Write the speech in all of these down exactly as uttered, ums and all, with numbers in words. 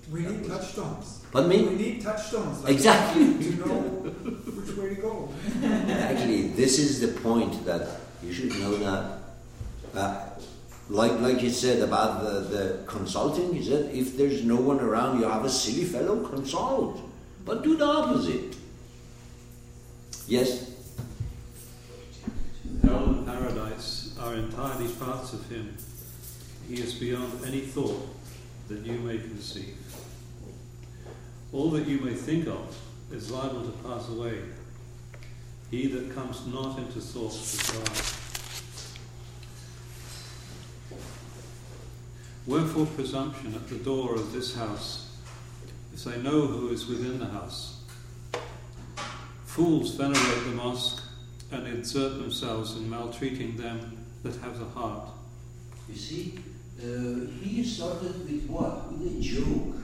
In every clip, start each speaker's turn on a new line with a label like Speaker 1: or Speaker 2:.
Speaker 1: We need touchstones.
Speaker 2: Pardon me?
Speaker 1: We need touchstones. Like
Speaker 2: Exactly.
Speaker 1: To know which way to go.
Speaker 2: Actually, this is the point that you should know that. Uh, like like you said about the, the consulting, you said if there's no one around, you have a silly fellow, consult. But do the opposite. Yes?
Speaker 3: Hell and paradise are entirely parts of him. He is beyond any thought that you may conceive. All that you may think of is liable to pass away. He that comes not into thought shall die. Wherefore presumption at the door of this house, if they know who is within the house? Fools venerate the mosque and exert themselves in maltreating them that have the heart.
Speaker 2: You see, uh, he started with what? With a joke.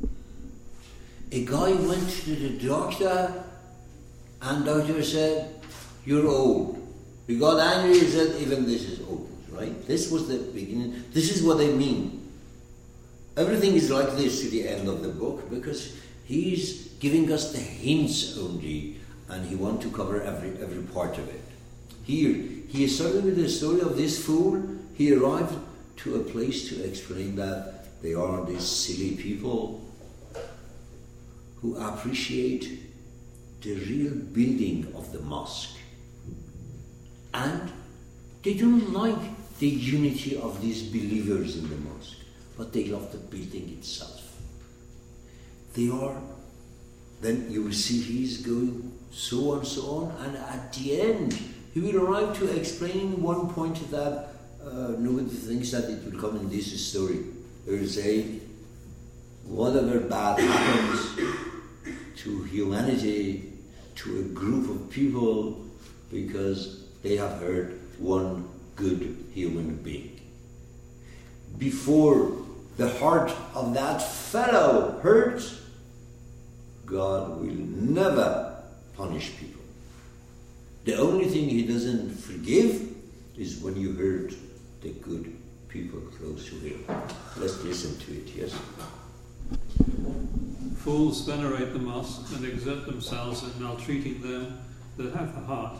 Speaker 2: A guy went to the doctor and doctor said, you're old. He got angry and said, even this is old, right? This was the beginning. This is what I mean. Everything is like this to the end of the book because he's giving us the hints only and he wants to cover every every part of it. Here, he started with the story of this fool. He arrived to a place to explain that they are these silly people who appreciate the real building of the mosque. And they don't like the unity of these believers in the mosque, but they love the building itself. They are, then you will see he's going so on, so on, and at the end, he will arrive to explain one point that uh, nobody thinks that it will come in this story. He will say, whatever bad happens to humanity, to a group of people, because they have hurt one good human being. Before the heart of that fellow hurts, God will never punish people. The only thing he doesn't forgive is when you hurt the good people close to him. Let's listen to it, yes?
Speaker 3: Fools venerate the mosque and exert themselves in maltreating them that have the heart.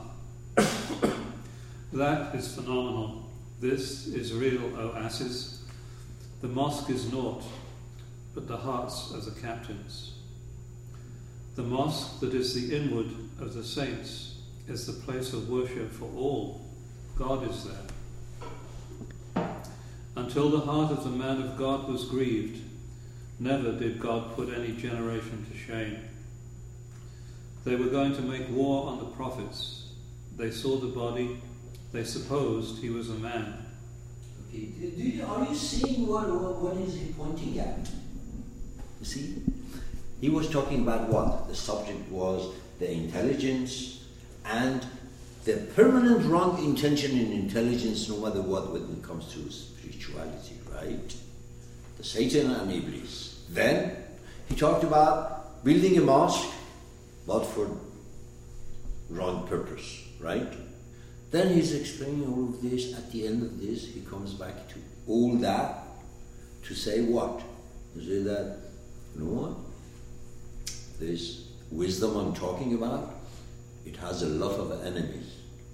Speaker 3: That is phenomenal. This is real, O asses. The mosque is naught, but the hearts are the captains. The mosque that is the inward of the saints is the place of worship for all. God is there. Until the heart of the man of God was grieved, never did God put any generation to shame. They were going to make war on the prophets. They saw the body. They supposed he was a man.
Speaker 2: Okay. Do you, are you seeing what, what, what is he pointing at? You see? He was talking about what? The subject was the intelligence and the permanent wrong intention in intelligence, no matter what, when it comes to spirituality, right? The Satan and Iblis. Then he talked about building a mosque, but for wrong purpose, right? Then he's explaining all of this. At the end of this, he comes back to all that to say what? To say that, you know what? This wisdom I'm talking about, it has a lot of enemies.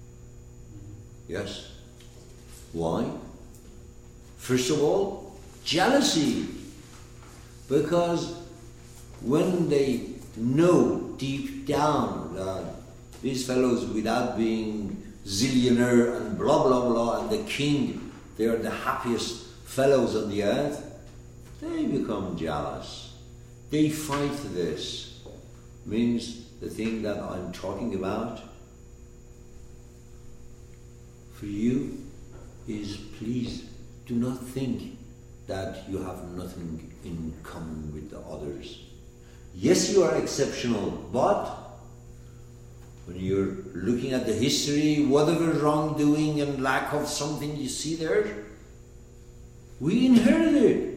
Speaker 2: Yes. Why? First of all, jealousy. Because when they know deep down that these fellows, without being zillionaire and blah blah blah and the king, they are the happiest fellows on the earth, they become jealous. They fight this. Means the thing that I'm talking about for you is, please do not think that you have nothing in common with the others. Yes, you are exceptional, but when you're looking at the history, whatever wrongdoing and lack of something you see there, we inherited.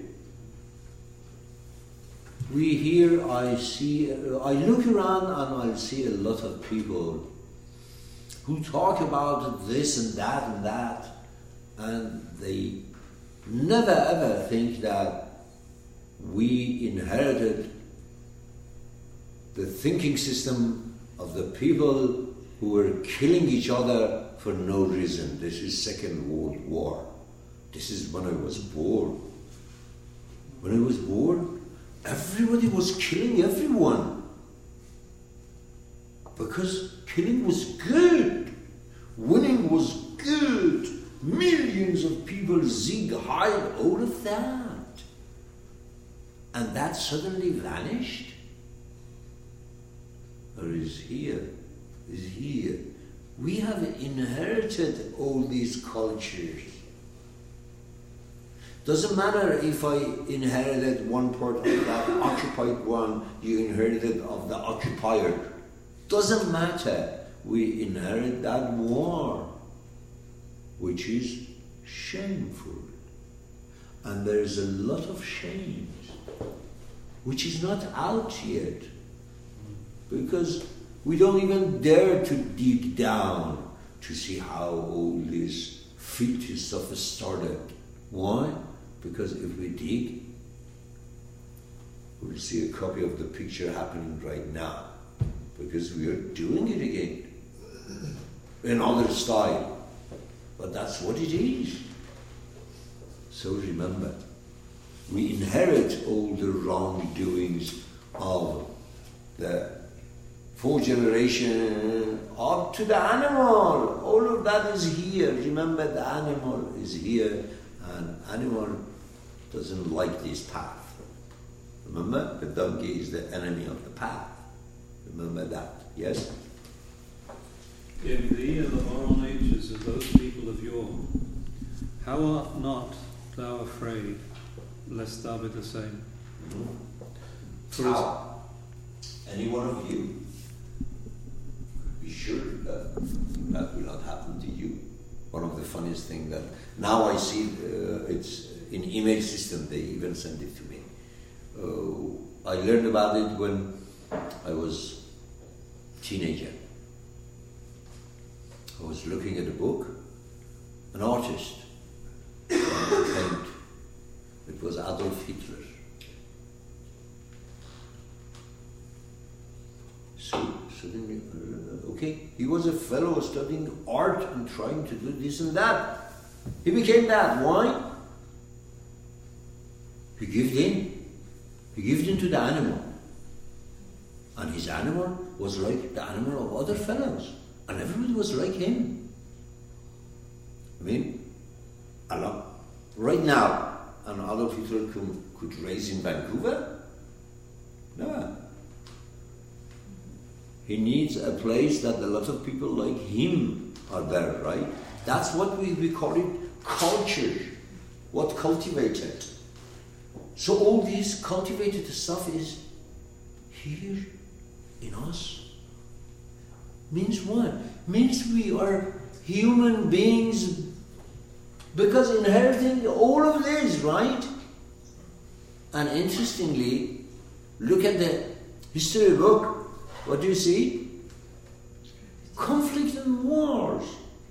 Speaker 2: We hear, I see, I look around and I see a lot of people who talk about this and that and that, and they never ever think that we inherited the thinking system of the people who were killing each other for no reason. This is Second World War. This is when I was born. When I was born, everybody was killing everyone. Because killing was good. Winning was good. Millions of people, Sieg Heil, all of that. And that suddenly vanished? Or is here? Is here? We have inherited all these cultures. Doesn't matter if I inherited one part of that occupied one, you inherited of the occupier. Doesn't matter. We inherit that war, which is shameful. And there is a lot of shame, which is not out yet. Because we don't even dare to dig down to see how all this filthy stuff started. Why? Because if we dig, we'll see a copy of the picture happening right now. Because we are doing it again. In other style. But that's what it is. So remember, we inherit all the wrongdoings of the four generations up to the animal. All of that is here. Remember, the animal is here, and animal doesn't like this path. Remember, the donkey is the enemy of the path. Remember that, yes?
Speaker 3: In thee are the moral natures of those people of yore. How art not thou afraid, lest thou be the same?
Speaker 2: Mm-hmm.
Speaker 3: For
Speaker 2: How? Any one of you? Be sure that that will not happen to you. One of the funniest things that now I see, uh, it's in email system, they even send it to me. Uh, I learned about it when I was a teenager. I was looking at a book, an artist paint. It was Adolf Hitler. So suddenly, uh, okay, he was a fellow studying art and trying to do this and that. He became that. Why? He gave in. He gave in to the animal. And his animal was like the animal of other fellows. And everybody was like him. I mean, Allah, right now, an Adolf Hitler could, could raise in Vancouver? No. He needs a place that a lot of people like him are there, right? That's what we, we call it culture. What cultivated. So all this cultivated stuff is here in us. Means what? Means we are human beings because inheriting all of this, right? And interestingly, look at the history book. What do you see? Conflict and wars.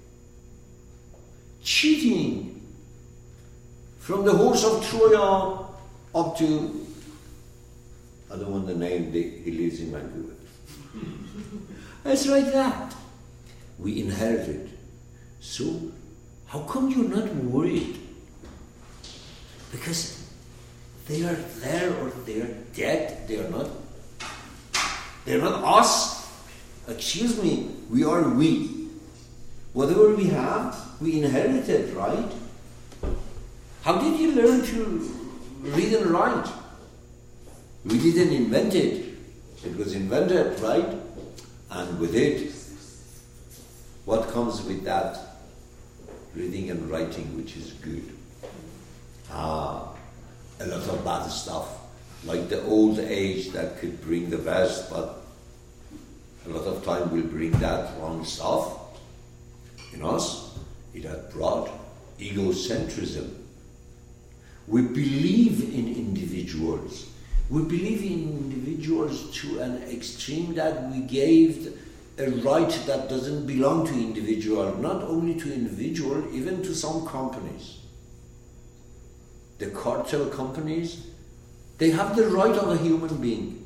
Speaker 2: Cheating. From the horse of Troy up to, I don't want the name, he lives in Vancouver. It's like that. We inherited. So, how come you're not worried? Because they are there or they are dead. They are not. They are not us. Excuse me. We are we. Whatever we have, we inherited, right? How did you learn to read and write? We didn't invent it. It was invented, right? And with it, what comes with that? Reading and writing, which is good. Ah, a lot of bad stuff. Like the old age that could bring the best, but a lot of time will bring that wrong stuff. In us, it had brought egocentrism. We believe in individuals. We believe in individuals to an extreme that we gave a right that doesn't belong to individual, not only to individual, even to some companies. The cartel companies, They have the right of a human being.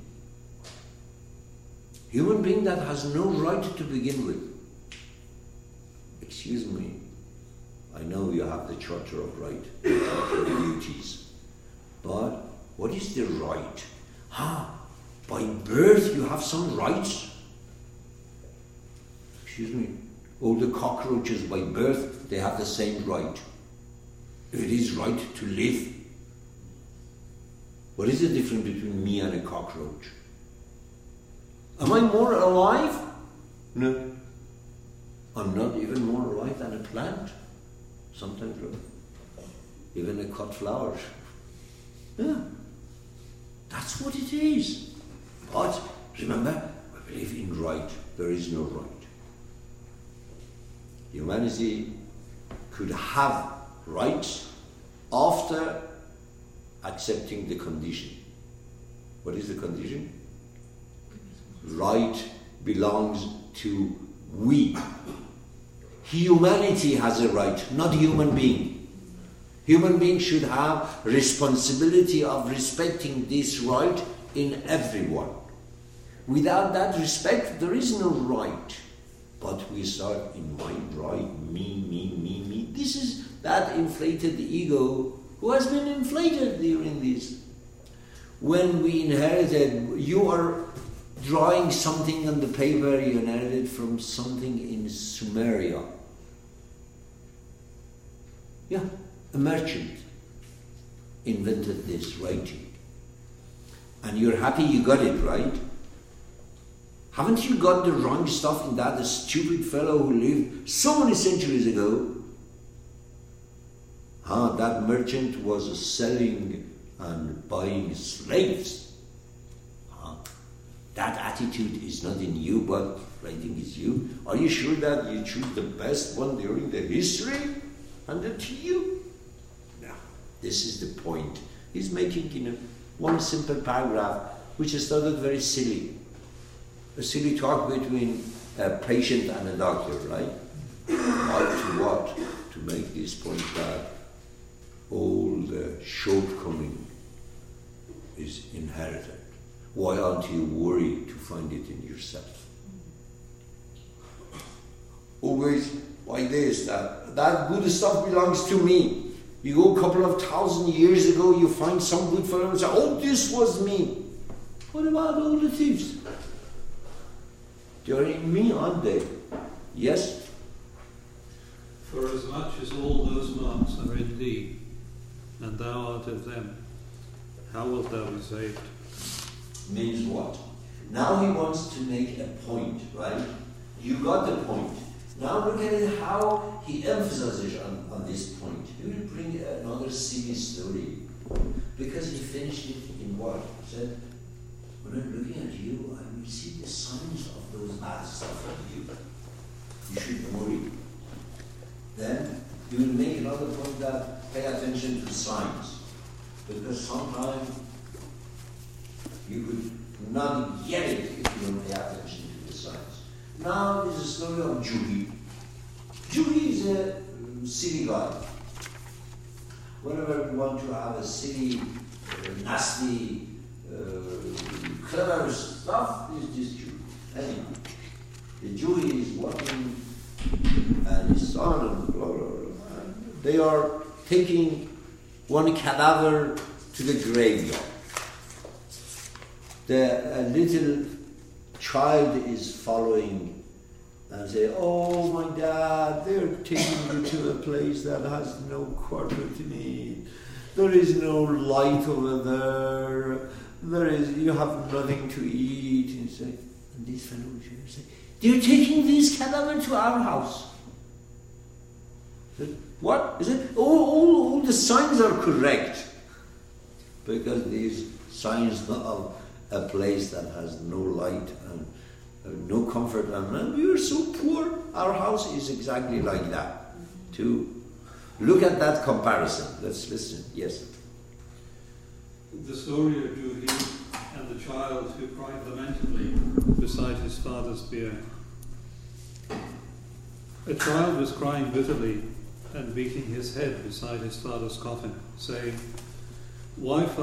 Speaker 2: Human being that has no right to begin with. Excuse me, I know you have the Charter of Right, the Charter of Duties, but what is the right? Ah, by birth you have some rights? Excuse me, all the cockroaches by birth, they have the same right. It is right to live. What is the difference between me and a cockroach? Am I more alive? No. I'm not even more alive than a plant. Sometimes, even a cut flower. Yeah. That's what it is. But remember, I believe in right. There is no right. Humanity could have rights after accepting the condition. What is the condition? Right belongs to we. Humanity has a right, not human being. Human being should have responsibility of respecting this right in everyone. Without that respect, there is no right. But we start in my right, me, me, me, me. This is that inflated ego who has been inflated during this. When we inherited, you are drawing something on the paper you inherited from something in Sumeria. Yeah, a merchant invented this writing. And you're happy you got it right. Haven't you got the wrong stuff in that? The stupid fellow who lived so many centuries ago. Ah, that merchant was selling and buying slaves. Ah, that attitude is not in you, but writing is you. Are you sure that you choose the best one during the history? Handed to you? No. This is the point. He's making, you know, one simple paragraph, which started very silly. A silly talk between a patient and a doctor, right? What to what? To make this point that all the shortcoming is inherited. Why aren't you worried to find it in yourself? Always like this, that, that good stuff belongs to me. You go a couple of thousand years ago, you find some good fellow and say, oh, this was me. What about all the thieves? They're in me, aren't they? Yes?
Speaker 3: For as much as all those marks are in thee, and thou art of them, how wilt thou be saved?
Speaker 2: Means what? Now he wants to make a point, right? You got the point. Now look at it, how he emphasizes on, on this point. He will bring another silly story. Because he finished it in what? He said, when I'm looking at you, I will see the signs of those bad stuff of you. You should worry. Then he will make another point that pay attention to signs. Because sometimes you could not get it if you don't pay attention to the signs. Now there's a story of Juhi. Juhi is a um, silly guy. Whenever you want to have a silly, uh, nasty, uh, clever stuff, is this Jew. Anyway, the Jew is walking and his son and blah, blah, blah. And they are taking one cadaver to the graveyard. The a little child is following and say, oh my dad, they're taking you to a place that has no carpet in it. There is no light over there. There is, you have nothing to eat. And say, and this fellow will say, they're taking this cadaver to our house. What? Is it? All, all, all the signs are correct. Because these signs of a place that has no light and uh, no comfort, and, and we are so poor. Our house is exactly like that. To look at that comparison. Let's listen. Yes.
Speaker 3: The story of Juhi and the child who cried lamentably beside his father's bier. A child was crying bitterly and beating his head beside his father's coffin, saying, "Why, Father,